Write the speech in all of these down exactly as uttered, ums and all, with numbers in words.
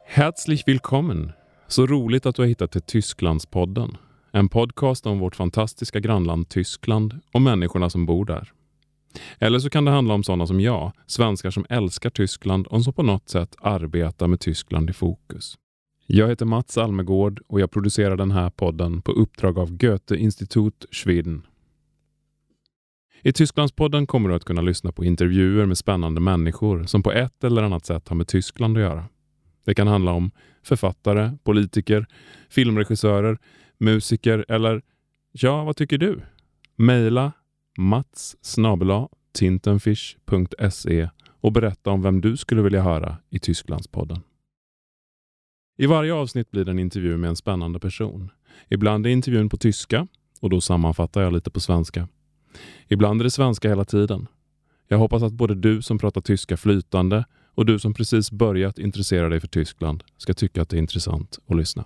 Herzlich willkommen! Så roligt att du har hittat till Tysklandspodden. En podcast om vårt fantastiska grannland Tyskland och människorna som bor där. Eller så kan det handla om sådana som jag, svenskar som älskar Tyskland och som på något sätt arbetar med Tyskland i fokus. Jag heter Mats Almegård och jag producerar den här podden på uppdrag av Goethe-Institut Schweden. I Tysklandspodden kommer du att kunna lyssna på intervjuer med spännande människor som på ett eller annat sätt har med Tyskland att göra. Det kan handla om författare, politiker, filmregissörer, musiker eller, ja, vad tycker du? Maila mats snabel-a tintenfish punkt se och berätta om vem du skulle vilja höra i Tysklandspodden. I varje avsnitt blir det en intervju med en spännande person. Ibland är intervjun på tyska och då sammanfattar jag lite på svenska. Ibland är det svenska hela tiden. Jag hoppas att både du som pratar tyska flytande och du som precis börjat intressera dig för Tyskland ska tycka att det är intressant att lyssna.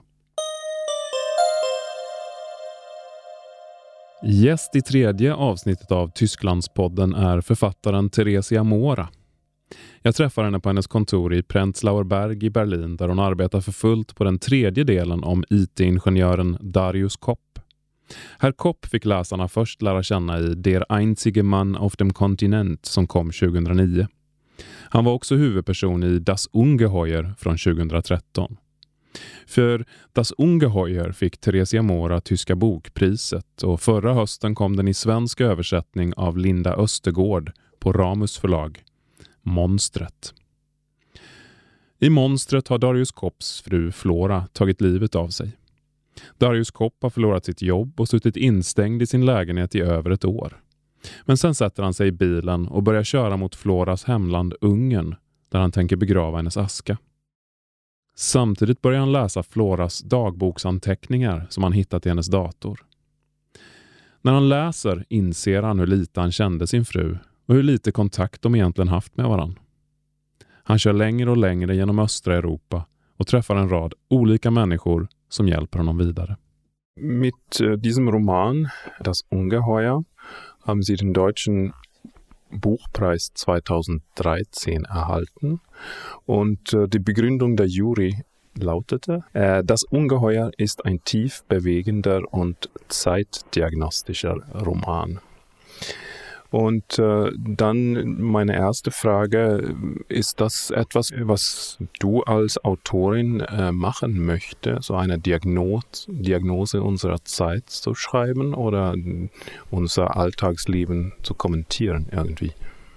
Gäst i tredje avsnittet av Tysklandspodden är författaren Theresia Mora. Jag träffar henne på hennes kontor i Prenzlauer Berg i Berlin där hon arbetar för fullt på den tredje delen om I T-ingenjören Darius Kopp. Herr Kopp fick läsarna först lära känna i Der einzige Mann auf dem Kontinent som kom tjugohundranio. Han var också huvudperson i Das Ungeheuer från tjugohundratretton. För Das Ungeheuer fick Theresia Mora Tyska bokpriset och förra hösten kom den i svensk översättning av Linda Östergård på Ramus förlag. Monstret. I Monstret har Darius Kopps fru Flora tagit livet av sig. Darius Kopp har förlorat sitt jobb och suttit instängd i sin lägenhet i över ett år. Men sen sätter han sig i bilen och börjar köra mot Floras hemland Ungern där han tänker begrava hennes aska. Samtidigt börjar han läsa Floras dagboksanteckningar som han hittat i hennes dator. När han läser inser han hur lite han kände sin fru och hur lite kontakt de egentligen haft med varann. Han kör längre och längre genom östra Europa och träffar en rad olika människor som hjälper honom vidare. Mit äh, diesem Roman, Das Ungeheuer, haben Sie den deutschen Buchpreis zweitausenddreizehn erhalten. Und äh, die Begründung der Jury lautete, äh, Das Ungeheuer ist ein tief bewegender und zeitdiagnostischer Roman. Und äh, dann meine erste Frage, ist das etwas, was du als Autorin äh, machen möchte, so eine Diagnos- Diagnose unserer Zeit zu schreiben oder unser Alltagsleben zu kommentieren irgendwie?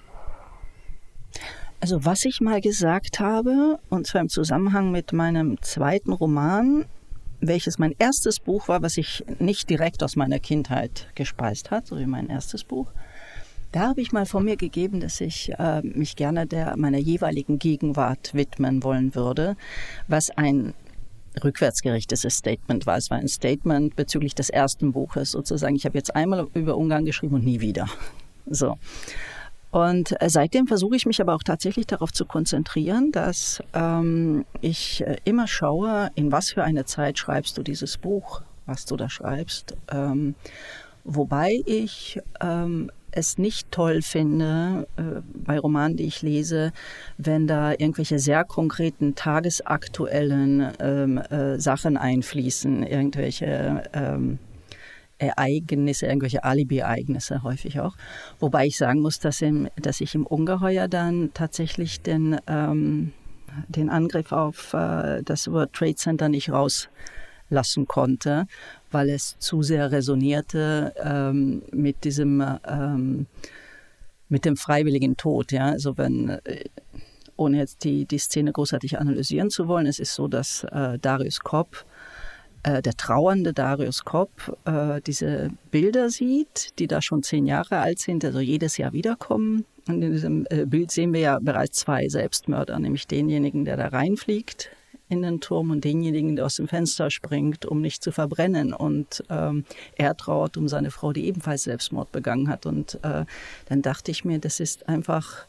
Also was ich mal gesagt habe, und zwar im Zusammenhang mit meinem zweiten Roman, welches mein erstes Buch war, was sich nicht direkt aus meiner Kindheit gespeist hat, so wie mein erstes Buch, da habe ich mal von mir gegeben, dass ich äh, mich gerne der meiner jeweiligen Gegenwart widmen wollen würde, was ein rückwärtsgerichtetes Statement war. Es war ein Statement bezüglich des ersten Buches sozusagen. Ich habe jetzt einmal über Ungarn geschrieben und nie wieder. So. Und äh, seitdem versuche ich mich aber auch tatsächlich darauf zu konzentrieren, dass ähm, ich äh, immer schaue, in was für eine Zeit schreibst du dieses Buch, was du da schreibst. Ähm, wobei ich ähm, es nicht toll finde, äh, bei Romanen, die ich lese, wenn da irgendwelche sehr konkreten, tagesaktuellen ähm, äh, Sachen einfließen, irgendwelche ähm, Ereignisse, irgendwelche Alibi-Ereignisse häufig auch. Wobei ich sagen muss, dass, im, dass ich im Ungeheuer dann tatsächlich den, ähm, den Angriff auf äh, das World Trade Center nicht rauslassen konnte, weil es zu sehr resonierte ähm, mit diesem ähm, mit dem freiwilligen Tod. Ja? Also wenn, äh, ohne jetzt die, die Szene großartig analysieren zu wollen, es ist so, dass äh, Darius Kopp, äh, der trauernde Darius Kopp, äh, diese Bilder sieht, die da schon zehn Jahre alt sind, also jedes Jahr wiederkommen. Und in diesem äh, Bild sehen wir ja bereits zwei Selbstmörder, nämlich denjenigen, der da reinfliegt in den Turm und denjenigen, der aus dem Fenster springt, um nicht zu verbrennen. Und ähm, er trauert um seine Frau, die ebenfalls Selbstmord begangen hat. Und äh, dann dachte ich mir, das ist einfach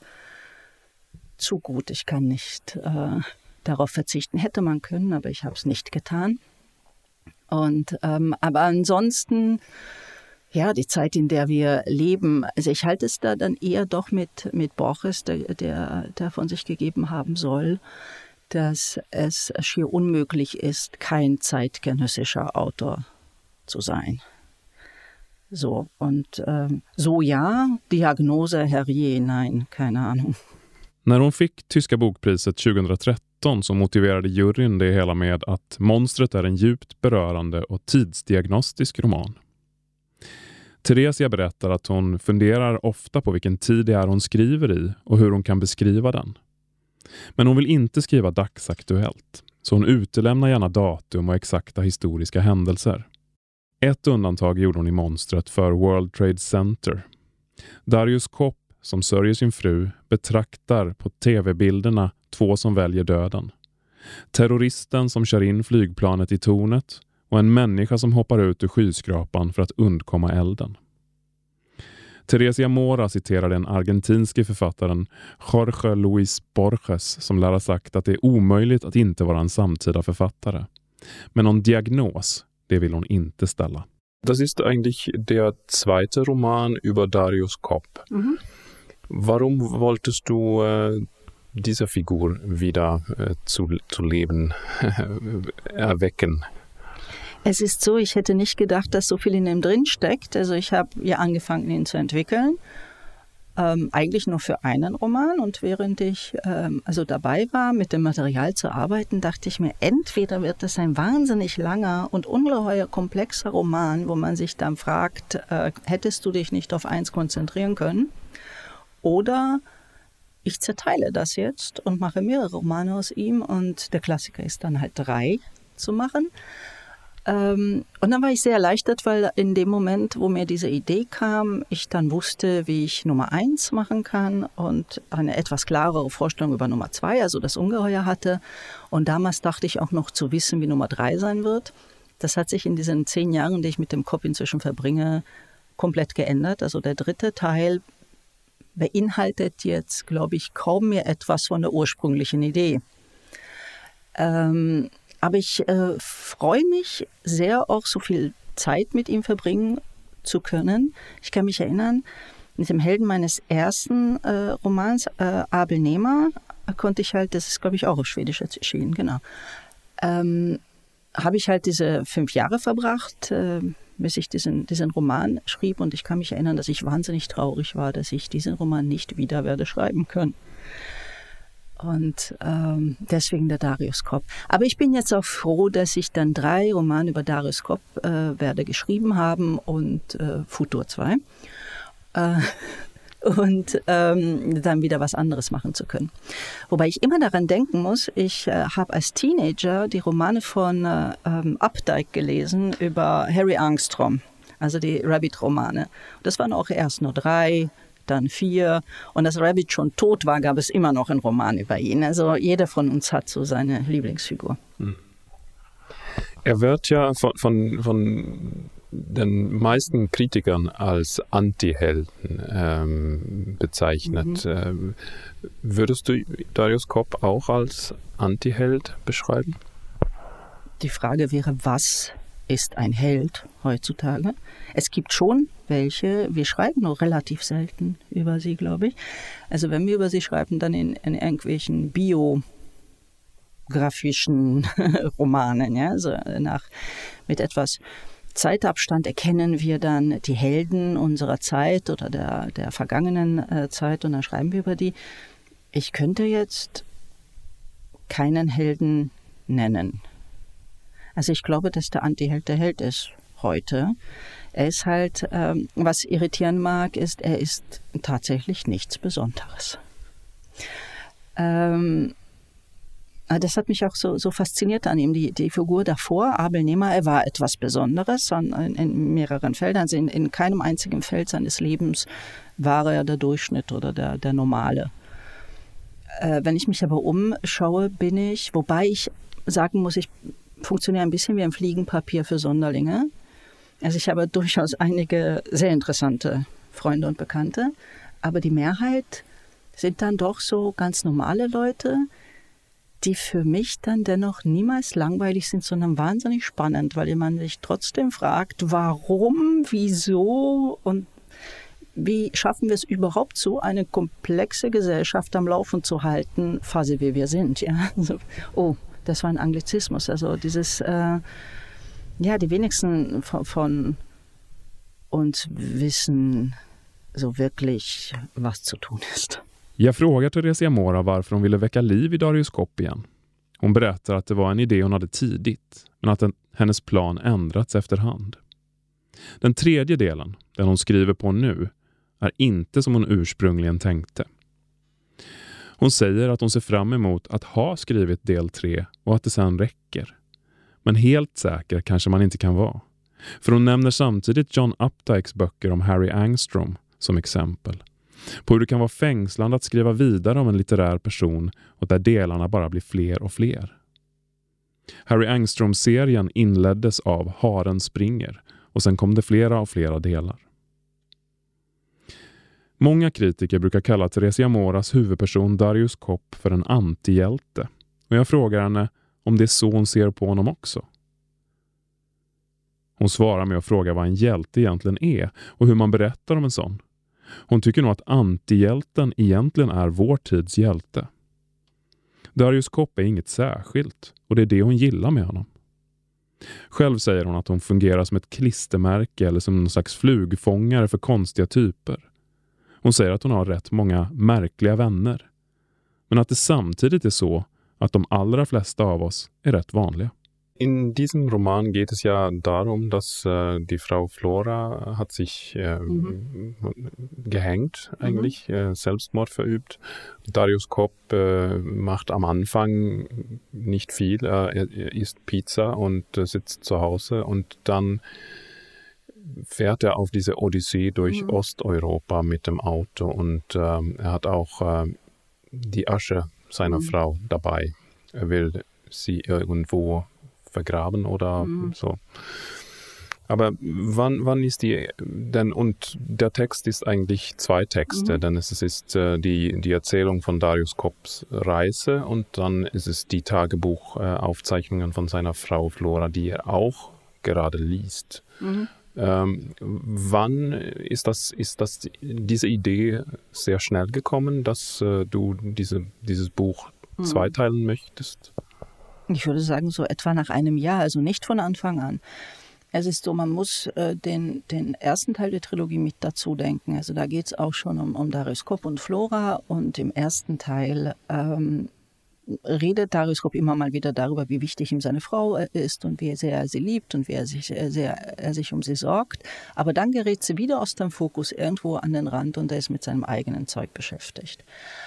zu gut. Ich kann nicht äh, darauf verzichten. Hätte man können, aber ich habe es nicht getan. Und ähm, aber ansonsten, ja, die Zeit, in der wir leben, also ich halte es da dann eher doch mit, mit Borges, der, der, der von sich gegeben haben soll, dass es schier unmöglich ist, kein zeitgenössischer Autor zu sein. So, und ähm, så ja, Diagnose Herrier, nein, keine Ahnung. När hon fick Tyska bokpriset tjugohundratretton så motiverade juryn det hela med att Monstret är en djupt berörande och tidsdiagnostisk roman. Theresia berättar att hon funderar ofta på vilken tid det är hon skriver i och hur hon kan beskriva den. Men hon vill inte skriva dagsaktuellt, så hon utelämnar gärna datum och exakta historiska händelser. Ett undantag gjorde hon i Monstret för World Trade Center. Darius Kopp, som sörjer sin fru, betraktar på tv-bilderna två som väljer döden. Terroristen som kör in flygplanet i tornet och en människa som hoppar ut ur skyskrapan för att undkomma elden. Theresia Mora citerar den argentinske författaren Jorge Luis Borges som lär ha sagt att det är omöjligt att inte vara en samtida författare. Men någon diagnos, det vill hon inte ställa. Das ist eigentlich der zweite Roman über Darius Kopp. Mhm. Warum wolltest du äh, diese Figur wieder äh, zu, zu leben erwecken? Es ist so, ich hätte nicht gedacht, dass so viel in ihm drin steckt. Also ich habe ja angefangen, ihn zu entwickeln. Ähm, eigentlich nur für einen Roman. Und während ich ähm, also dabei war, mit dem Material zu arbeiten, dachte ich mir, entweder wird das ein wahnsinnig langer und ungeheuer komplexer Roman, wo man sich dann fragt, äh, hättest du dich nicht auf eins konzentrieren können? Oder ich zerteile das jetzt und mache mehrere Romane aus ihm. Und der Klassiker ist dann halt drei zu machen. Ähm, und dann war ich sehr erleichtert, weil in dem Moment, wo mir diese Idee kam, ich dann wusste, wie ich Nummer eins machen kann und eine etwas klarere Vorstellung über Nummer zwei, also das Ungeheuer hatte. Und damals dachte ich auch noch zu wissen, wie Nummer drei sein wird. Das hat sich in diesen zehn Jahren, die ich mit dem Kopp inzwischen verbringe, komplett geändert. Also der dritte Teil beinhaltet jetzt, glaube ich, kaum mehr etwas von der ursprünglichen Idee. Ähm, Aber ich äh, freue mich sehr, auch so viel Zeit mit ihm verbringen zu können. Ich kann mich erinnern, mit dem Helden meines ersten äh, Romans, äh, Abel Nehmer, konnte ich halt, das ist, glaube ich, auch auf Schwedisch erschienen, genau, ähm, habe ich halt diese fünf Jahre verbracht, äh, bis ich diesen, diesen Roman schrieb. Und ich kann mich erinnern, dass ich wahnsinnig traurig war, dass ich diesen Roman nicht wieder werde schreiben können. Und ähm, deswegen der Darius Kopp. Aber ich bin jetzt auch froh, dass ich dann drei Romane über Darius Kopp äh, werde geschrieben haben und äh, Futur zwei. Äh, und ähm, dann wieder was anderes machen zu können. Wobei ich immer daran denken muss, ich äh, habe als Teenager die Romane von äh, ähm, Updike gelesen über Harry Angstrom, also die Rabbit-Romane. Das waren auch erst nur drei, dann vier. Und als Rabbit schon tot war, gab es immer noch einen Roman über ihn. Also jeder von uns hat so seine Lieblingsfigur. Er wird ja von, von, von den meisten Kritikern als Anti-Helden ähm, bezeichnet. Mhm. Ähm, würdest du Darius Kopp auch als Anti-Held beschreiben? Die Frage wäre, was ist ein Held heutzutage? Es gibt schon welche, wir schreiben nur relativ selten über sie, glaube ich. Also wenn wir über sie schreiben, dann in, in irgendwelchen biografischen Romanen, ja, also nach, mit etwas Zeitabstand erkennen wir dann die Helden unserer Zeit oder der, der vergangenen äh, Zeit und dann schreiben wir über die. Ich könnte jetzt keinen Helden nennen. Also ich glaube, dass der Antiheld der Held ist heute. Er ist halt, ähm, was irritieren mag, ist, er ist tatsächlich nichts Besonderes. Ähm, das hat mich auch so, so fasziniert an ihm, die, die Figur davor, Abel Nehmer, er war etwas Besonderes in, in mehreren Feldern. Also in, in keinem einzigen Feld seines Lebens war er der Durchschnitt oder der, der Normale. Äh, wenn ich mich aber umschaue, bin ich, wobei ich sagen muss, ich funktioniere ein bisschen wie ein Fliegenpapier für Sonderlinge. Also ich habe durchaus einige sehr interessante Freunde und Bekannte, aber die Mehrheit sind dann doch so ganz normale Leute, die für mich dann dennoch niemals langweilig sind, sondern wahnsinnig spannend, weil man sich trotzdem fragt, warum, wieso und wie schaffen wir es überhaupt so, eine komplexe Gesellschaft am Laufen zu halten, quasi wie wir sind. Ja? Also, oh, das war ein Anglizismus. Also dieses, äh, ja, die wenigsten von, von uns wissen so wirklich, was zu tun ist. Jag frågar Theresia Mora varför hon ville väcka liv i Darius Kopp igen. Hon berättar att det var en idé hon hade tidigt, men att den, hennes plan ändrats efterhand. Den tredje delen, den hon skriver på nu, är inte som hon ursprungligen tänkte. Hon säger att hon ser fram emot att ha skrivit del tre och att det sen räcker. Men helt säker kanske man inte kan vara. För hon nämner samtidigt John Updikes böcker om Harry Angstrom som exempel. På hur det kan vara fängslande att skriva vidare om en litterär person och där delarna bara blir fler och fler. Harry Angstrom-serien inleddes av Haren springer och sen kom det flera och flera delar. Många kritiker brukar kalla Theresia Moras huvudperson Darius Kopp för en antihjälte och jag frågar henne om det är så hon ser på honom också. Hon svarar med att fråga vad en hjälte egentligen är och hur man berättar om en sån. Hon tycker nog att antihjälten egentligen är vår tids hjälte. Darius Kopp är inget särskilt och det är det hon gillar med honom. Själv säger hon att hon fungerar som ett klistermärke eller som en slags flugfångare för konstiga typer. Hon säger att hon har rätt många märkliga vänner. Men att det samtidigt är så att de allra flesta av oss är rätt vanliga. In diesem Roman geht es ja darum, dass äh, die Frau Flora hat sich äh, mhm. gehängt, eigentlich, mhm. äh, Selbstmord verübt. Darius Kopp äh, macht am Anfang nicht viel, äh, er, er isst Pizza und äh, sitzt zu Hause und dann fährt er auf diese Odyssee durch mhm. Osteuropa mit dem Auto und äh, er hat auch äh, die Asche seiner mhm. Frau dabei. Er will sie irgendwo vergraben oder mhm. so. Aber wann, wann ist die denn, und der Text ist eigentlich zwei Texte, mhm. denn es ist äh, die, die Erzählung von Darius Kopps Reise und dann ist es die Tagebuchaufzeichnungen äh, von seiner Frau Flora, die er auch gerade liest. Mhm. Ähm, wann ist das, ist das diese Idee sehr schnell gekommen, dass äh, du diese, dieses Buch mhm. zweiteilen möchtest? Ich würde sagen, so etwa nach einem Jahr, also nicht von Anfang an. Es ist so, man muss äh, den, den ersten Teil der Trilogie mit dazu denken. Also da geht es auch schon um, um Darius Kopp und Flora und im ersten Teil ähm, redet Darius Kopp immer mal wieder darüber, wie wichtig ihm seine Frau ist und wie sehr er sie liebt und wie er sich, sehr, er sich um sie sorgt. Aber dann gerät sie wieder aus dem Fokus irgendwo an den Rand und er ist mit seinem eigenen Zeug beschäftigt.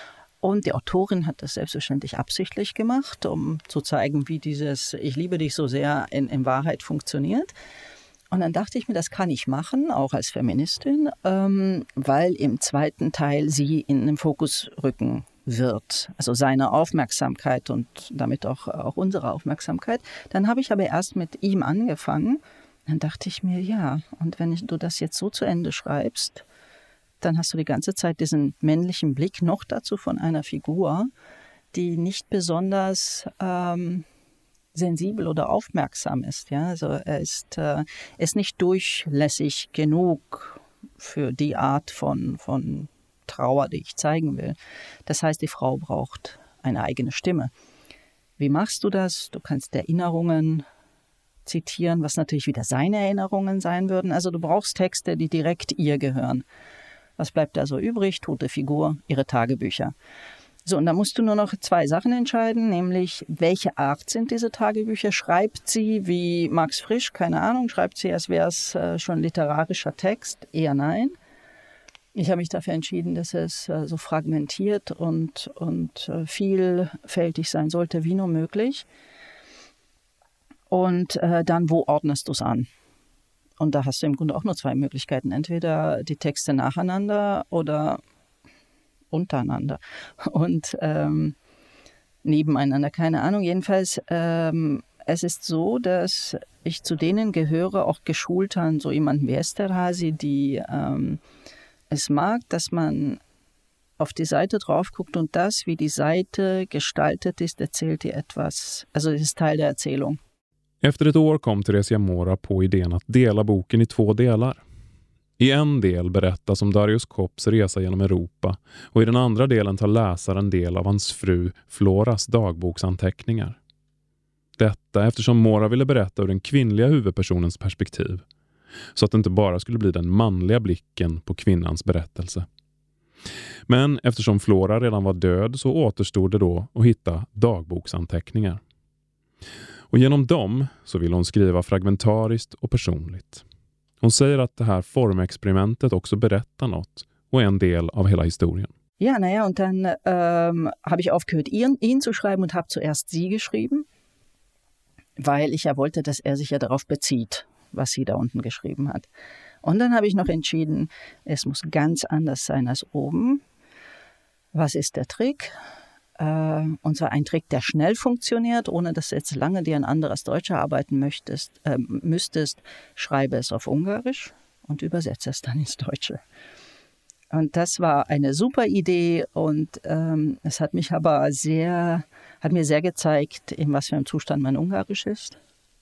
Und die Autorin hat das selbstverständlich absichtlich gemacht, um zu zeigen, wie dieses Ich liebe dich so sehr in, in Wahrheit funktioniert. Und dann dachte ich mir, das kann ich machen, auch als Feministin, ähm, weil im zweiten Teil sie in den Fokus rücken wird. Also seine Aufmerksamkeit und damit auch, auch unsere Aufmerksamkeit. Dann habe ich aber erst mit ihm angefangen. Dann dachte ich mir, ja, und wenn du das jetzt so zu Ende schreibst, dann hast du die ganze Zeit diesen männlichen Blick noch dazu von einer Figur, die nicht besonders ähm, sensibel oder aufmerksam ist. Ja? Also er ist, äh, ist nicht durchlässig genug für die Art von, von Trauer, die ich zeigen will. Das heißt, die Frau braucht eine eigene Stimme. Wie machst du das? Du kannst Erinnerungen zitieren, was natürlich wieder seine Erinnerungen sein würden. Also du brauchst Texte, die direkt ihr gehören. Was bleibt da so übrig? Tote Figur, ihre Tagebücher. So, und da musst du nur noch zwei Sachen entscheiden, nämlich welche Art sind diese Tagebücher? Schreibt sie wie Max Frisch, keine Ahnung, schreibt sie, als wäre es äh, schon literarischer Text? Eher nein. Ich habe mich dafür entschieden, dass es äh, so fragmentiert und, und äh, vielfältig sein sollte, wie nur möglich. Und äh, dann, wo ordnest du es an? Und da hast du im Grunde auch nur zwei Möglichkeiten. Entweder die Texte nacheinander oder untereinander und ähm, nebeneinander, keine Ahnung. Jedenfalls, ähm, es ist so, dass ich zu denen gehöre, auch geschultern, so jemanden wie Esterhazy, die ähm, es mag, dass man auf die Seite drauf guckt und das, wie die Seite gestaltet ist, erzählt dir etwas. Also es ist Teil der Erzählung. Efter ett år kom Theresia Mora på idén att dela boken i två delar. I en del berättas om Darius Kopps resa genom Europa och i den andra delen tar läsaren del av hans fru Floras dagboksanteckningar. Detta eftersom Mora ville berätta ur den kvinnliga huvudpersonens perspektiv, så att det inte bara skulle bli den manliga blicken på kvinnans berättelse. Men eftersom Flora redan var död så återstod det då att hitta dagboksanteckningar. Och genom dem så vill hon skriva fragmentariskt och personligt. Hon säger att det här formexperimentet också berättar något och är en del av hela historien. Ja, naja, und dann ähm, habe ich aufgehört, ihn, ihn zu schreiben und habe zuerst sie geschrieben, weil ich ja wollte, dass er sich ja darauf bezieht, was sie da unten geschrieben hat. Und dann habe ich noch entschieden, es muss ganz anders sein als oben. Was ist der Trick? Äh, und zwar ein Trick, der schnell funktioniert, ohne dass du jetzt lange dir ein anderes Deutscher arbeiten möchtest, äh, müsstest. Schreibe es auf Ungarisch und übersetze es dann ins Deutsche. Und das war eine super Idee und ähm, es hat mich aber sehr, hat mir sehr gezeigt, in was für einem Zustand mein Ungarisch ist.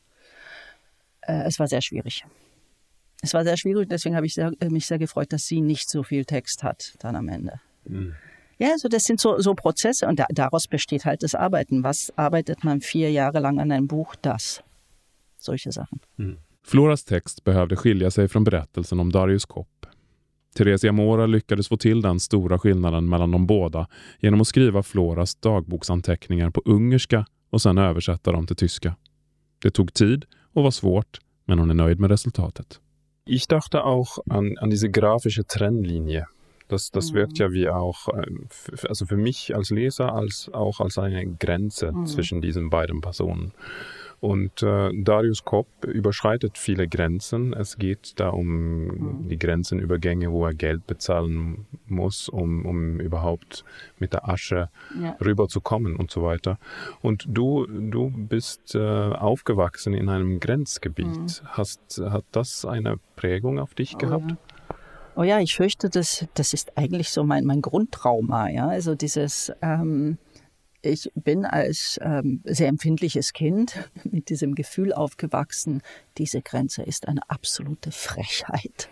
Äh, es war sehr schwierig. Es war sehr schwierig, deswegen habe ich sehr, mich sehr gefreut, dass sie nicht so viel Text hat dann am Ende. Mhm. Ja, also das sind so, so Prozesse und da, daraus besteht halt das Arbeiten. Was arbeitet man vier Jahre lang an einem Buch? Das. Solche Sachen. Mm. Floras text behövde skilja sig från berättelsen om Darius Kopp. Theresia Mora lyckades få till den stora skillnaden mellan de båda genom att skriva Floras dagboksanteckningar på ungerska och sen översätta dem till tyska. Det tog tid och var svårt, men hon är nöjd med resultatet. Ich dachte auch an, an diese grafische Trennlinie. Das, das mhm. wirkt ja wie auch, also für mich als Leser, als auch als eine Grenze mhm. zwischen diesen beiden Personen. Und äh, Darius Kopp überschreitet viele Grenzen. Es geht da um mhm. die Grenzenübergänge, wo er Geld bezahlen muss, um, um überhaupt mit der Asche ja. rüberzukommen und so weiter. Und du, du bist äh, aufgewachsen in einem Grenzgebiet. Mhm. Hast, hat das eine Prägung auf dich oh, gehabt? Ja. Oh ja, ich fürchte, das, das ist eigentlich so mein, mein Grundtrauma. Ja? Also dieses, ähm, ich bin als ähm, sehr empfindliches Kind mit diesem Gefühl aufgewachsen, diese Grenze ist eine absolute Frechheit.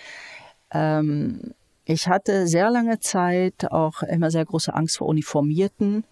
Ähm, ich hatte sehr lange Zeit auch immer sehr große Angst vor Uniformierten.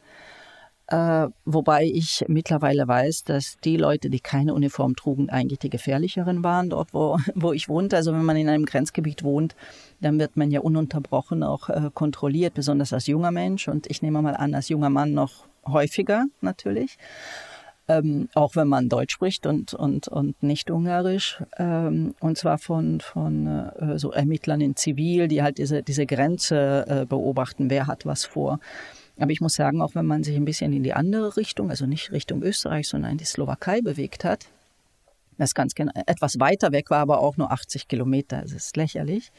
Äh, wobei ich mittlerweile weiß, dass die Leute, die keine Uniform trugen, eigentlich die gefährlicheren waren, dort wo, wo ich wohnte. Also wenn man in einem Grenzgebiet wohnt, dann wird man ja ununterbrochen auch äh, kontrolliert, besonders als junger Mensch. Und ich nehme mal an, als junger Mann noch häufiger natürlich. Ähm, auch wenn man Deutsch spricht und, und, und nicht Ungarisch. Ähm, und zwar von, von äh, so Ermittlern in Zivil, die halt diese, diese Grenze äh, beobachten, wer hat was vor. Aber ich muss sagen, auch wenn man sich ein bisschen in die andere Richtung, also nicht Richtung Österreich, sondern in die Slowakei bewegt hat, das ganz genau, etwas weiter weg war, aber auch nur achtzig Kilometer, das ist lächerlich.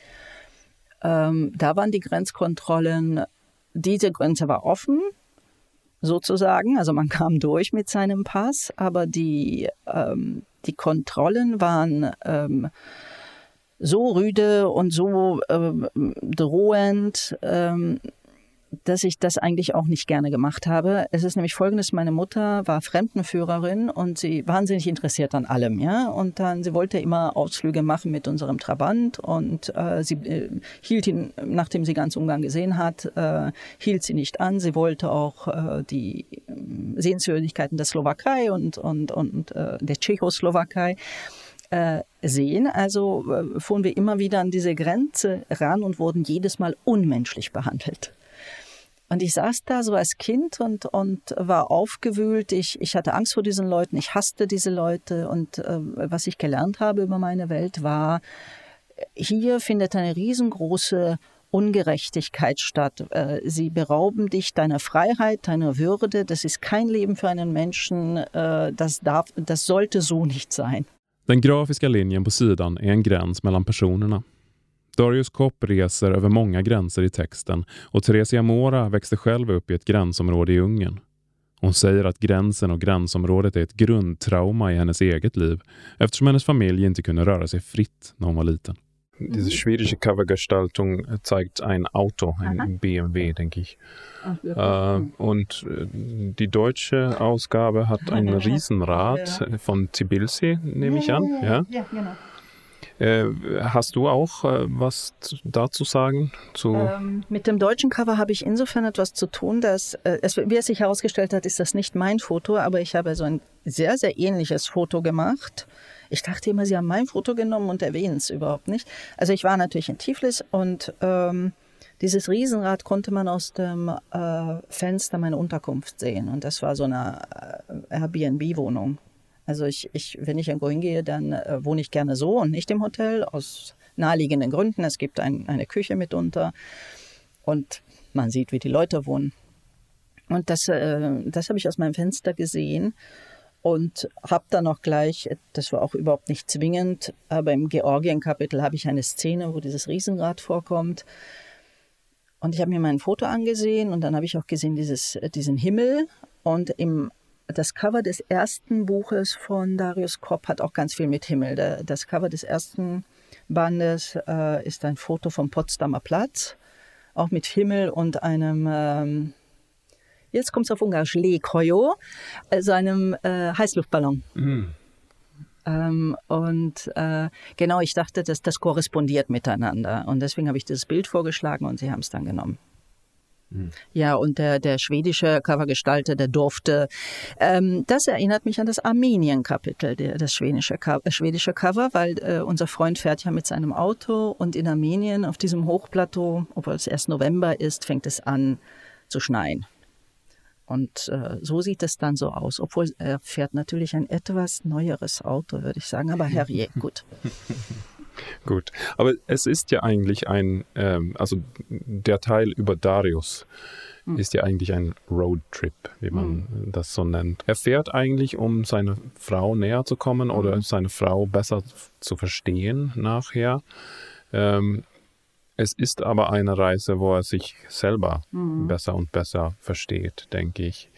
Ähm, da waren die Grenzkontrollen, diese Grenze war offen, sozusagen, also man kam durch mit seinem Pass, aber die, ähm, die Kontrollen waren ähm, so rüde und so ähm, drohend, ähm, dass ich das eigentlich auch nicht gerne gemacht habe. Es ist nämlich Folgendes, meine Mutter war Fremdenführerin und sie wahnsinnig interessiert an allem, ja. Und dann, sie wollte immer Ausflüge machen mit unserem Trabant und äh, sie äh, hielt ihn, nachdem sie ganz Ungarn gesehen hat, äh, hielt sie nicht an. Sie wollte auch äh, die Sehenswürdigkeiten der Slowakei und, und, und äh, der Tschechoslowakei äh, sehen. Also äh, fuhren wir immer wieder an diese Grenze ran und wurden jedes Mal unmenschlich behandelt. Und ich saß da so als Kind und, und war aufgewühlt. Ich, ich hatte Angst vor diesen Leuten, ich hasste diese Leute. Und äh, was ich gelernt habe über meine Welt war, hier findet eine riesengroße Ungerechtigkeit statt. Äh, sie berauben dich deiner Freiheit, deiner Würde. Das ist kein Leben für einen Menschen. Äh, das, darf, das sollte so nicht sein. Den grafiska linjen på sidan är en gräns mellan personerna. Darius Kopp reser över många gränser i texten och Theresia Mora växte själv upp i ett gränsområde i Ungern. Hon säger att gränsen och gränsområdet är ett grundtrauma i hennes eget liv eftersom hennes familj inte kunde röra sig fritt när hon var liten. Diese schwedische Covergestaltung zeigt ein Auto, ein Aha. B M W, denke ich. Ach, äh, und die deutsche Ausgabe hat ein Riesenrad von Tbilisi, nehme ich an. Ja, ja genau. Äh, hast du auch äh, was dazu sagen? Zu ähm, mit dem deutschen Cover habe ich insofern etwas zu tun, dass, äh, es, wie es sich herausgestellt hat, ist das nicht mein Foto, aber ich habe so ein sehr, sehr ähnliches Foto gemacht. Ich dachte immer, sie haben mein Foto genommen und erwähnen es überhaupt nicht. Also ich war natürlich in Tiflis und ähm, dieses Riesenrad konnte man aus dem äh, Fenster meiner Unterkunft sehen. Und das war so eine äh, Airbnb-Wohnung. Also ich, ich, wenn ich irgendwo hingehe, dann äh, wohne ich gerne so und nicht im Hotel, aus naheliegenden Gründen. Es gibt ein, eine Küche mitunter und man sieht, wie die Leute wohnen. Und das, äh, das habe ich aus meinem Fenster gesehen und habe dann auch gleich, das war auch überhaupt nicht zwingend, aber im Georgien-Kapitel habe ich eine Szene, wo dieses Riesenrad vorkommt. Und ich habe mir mein Foto angesehen und dann habe ich auch gesehen dieses, diesen Himmel und im Das Cover des ersten Buches von Darius Kopp hat auch ganz viel mit Himmel. Das Cover des ersten Bandes äh, ist ein Foto vom Potsdamer Platz, auch mit Himmel und einem, ähm, jetzt kommt es auf Ungarisch, Léghajóo, also einem äh, Heißluftballon. Mhm. Ähm, und äh, genau, ich dachte, dass das korrespondiert miteinander. Und deswegen habe ich dieses Bild vorgeschlagen und sie haben es dann genommen. Ja, und der, der schwedische Covergestalter, der durfte, ähm, das erinnert mich an das Armenien-Kapitel, der, das schwedische, äh, schwedische Cover, weil äh, unser Freund fährt ja mit seinem Auto und in Armenien auf diesem Hochplateau, obwohl es erst November ist, fängt es an zu schneien. Und äh, so sieht es dann so aus, obwohl er fährt natürlich ein etwas neueres Auto, würde ich sagen, aber herrje, gut. Gut, aber es ist ja eigentlich ein, ähm, also der Teil über Darius hm. ist ja eigentlich ein Roadtrip, wie man hm. das so nennt. Er fährt eigentlich, um seiner Frau näher zu kommen hm. oder seine Frau besser zu verstehen nachher. Ähm, es ist aber eine Reise, wo er sich selber hm. besser und besser versteht, denke ich.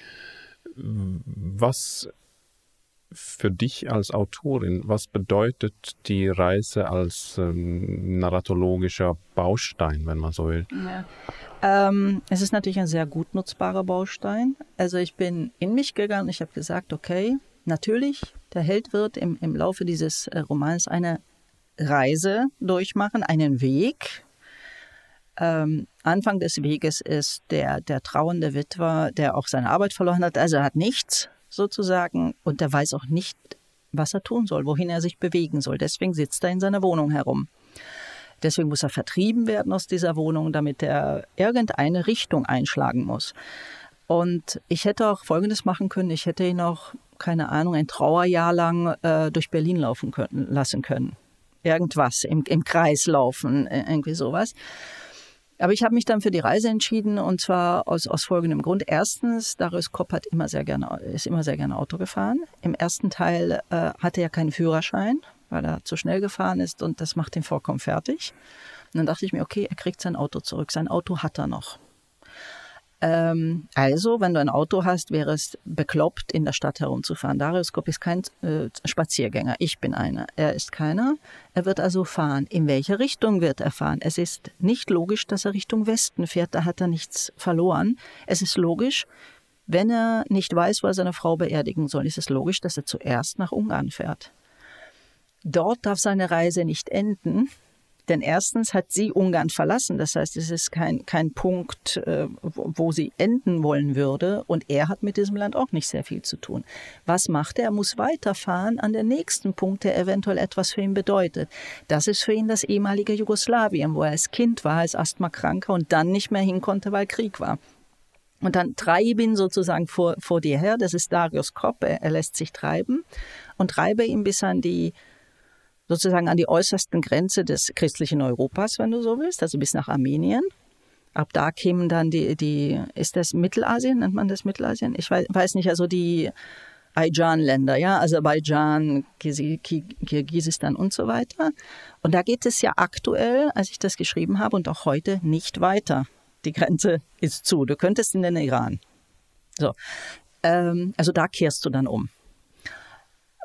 Was für dich als Autorin, was bedeutet die Reise als ähm, narratologischer Baustein, wenn man so will? Ja. Ähm, es ist natürlich ein sehr gut nutzbarer Baustein. Also ich bin in mich gegangen, ich habe gesagt, okay, natürlich, der Held wird im, im Laufe dieses äh, Romans eine Reise durchmachen, einen Weg. Ähm, Anfang des Weges ist der, der trauernde Witwer, der auch seine Arbeit verloren hat, also er hat nichts sozusagen, und er weiß auch nicht, was er tun soll, wohin er sich bewegen soll. Deswegen sitzt er in seiner Wohnung herum. Deswegen muss er vertrieben werden aus dieser Wohnung, damit er irgendeine Richtung einschlagen muss. Und ich hätte auch Folgendes machen können. Ich hätte ihn auch, keine Ahnung, ein Trauerjahr lang äh, durch Berlin laufen können, lassen können. Irgendwas, im, im Kreis laufen, irgendwie sowas. Aber ich habe mich dann für die Reise entschieden, und zwar aus, aus folgendem Grund. Erstens, Darius Kopp hat immer sehr gerne, ist immer sehr gerne Auto gefahren. Im ersten Teil äh, hatte er keinen Führerschein, weil er zu schnell gefahren ist, und das macht ihn vollkommen fertig. Und dann dachte ich mir, okay, er kriegt sein Auto zurück. Sein Auto hat er noch. Ähm, also, wenn du ein Auto hast, wäre es bekloppt, in der Stadt herumzufahren. Darius Kopp ist kein äh, Spaziergänger. Ich bin einer. Er ist keiner. Er wird also fahren. In welche Richtung wird er fahren? Es ist nicht logisch, dass er Richtung Westen fährt. Da hat er nichts verloren. Es ist logisch, wenn er nicht weiß, wo er seine Frau beerdigen soll, ist es logisch, dass er zuerst nach Ungarn fährt. Dort darf seine Reise nicht enden. Denn erstens hat sie Ungarn verlassen, das heißt, es ist kein, kein Punkt, äh, wo, wo sie enden wollen würde, und er hat mit diesem Land auch nicht sehr viel zu tun. Was macht er? Er muss weiterfahren an den nächsten Punkt, der eventuell etwas für ihn bedeutet. Das ist für ihn das ehemalige Jugoslawien, wo er als Kind war, als Asthmakranker und dann nicht mehr hin konnte, weil Krieg war. Und dann treibe ihn sozusagen vor, vor dir her, das ist Darius Kopp, er, er lässt sich treiben, und treibe ihn bis an die sozusagen an die äußersten Grenze des christlichen Europas, wenn du so willst, also bis nach Armenien. Ab da kämen dann die, die ist das Mittelasien, nennt man das Mittelasien? Ich weiß, weiß nicht, also die Aidschan-Länder, ja, Aserbaidschan, Kirgisistan und so weiter. Und da geht es ja aktuell, als ich das geschrieben habe, und auch heute nicht weiter. Die Grenze ist zu. Du könntest in den Iran. So, ähm, also da kehrst du dann um.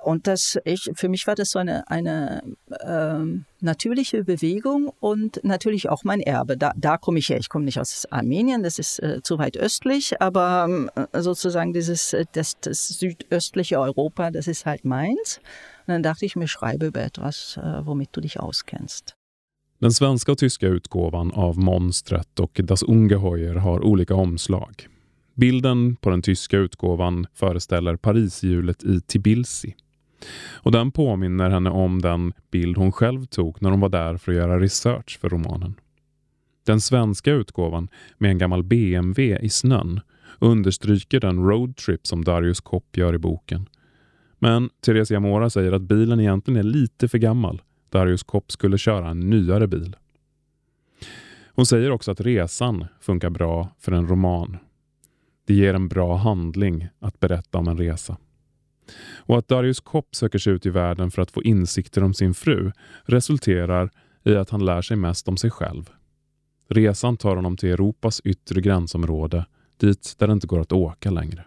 und das, ich, für mich war das so eine, eine ähm, natürliche Bewegung und natürlich auch mein Erbe. Da, da komme ich her. Ich komme nicht aus Armenien, das ist äh, zu weit östlich, aber äh, sozusagen dieses, das, das südöstliche Europa, das ist halt meins. Und dann dachte ich mir, schreibe über etwas, äh, womit du dich auskennst. Den svenska och tyska utgåvan av Monstret och Das Ungeheuer har olika omslag. Bilden på den tyska utgåvan föreställer Parishjulet i Tbilisi. Och den påminner henne om den bild hon själv tog när hon var där för att göra research för romanen. Den svenska utgåvan med en gammal B M W i snön understryker den roadtrip som Darius Kopp gör i boken. Men Theresia Mora säger att bilen egentligen är lite för gammal. Darius Kopp skulle köra en nyare bil. Hon säger också att resan funkar bra för en roman. Det ger en bra handling att berätta om en resa. Och att Darius Kopp söker sig ut i världen för att få insikter om sin fru resulterar i att han lär sig mest om sig själv. Resan tar honom till Europas yttre gränsområde, dit där det inte går att åka längre.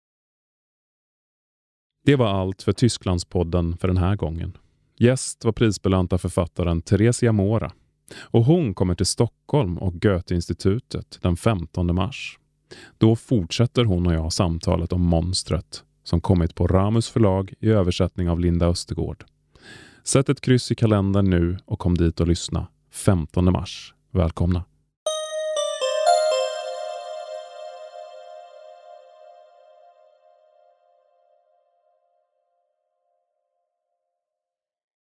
Det var allt för Tysklandspodden för den här gången. Gäst var prisbelönta författaren Theresia Mora. Och hon kommer till Stockholm och Goethe-institutet den femtonde mars. Då fortsätter hon och jag samtalet om Monstret som kommit på Ramus förlag i översättning av Linda Östergård. Sätt ett kryss i kalendern nu och kom dit och lyssna. femtonde mars. Välkomna!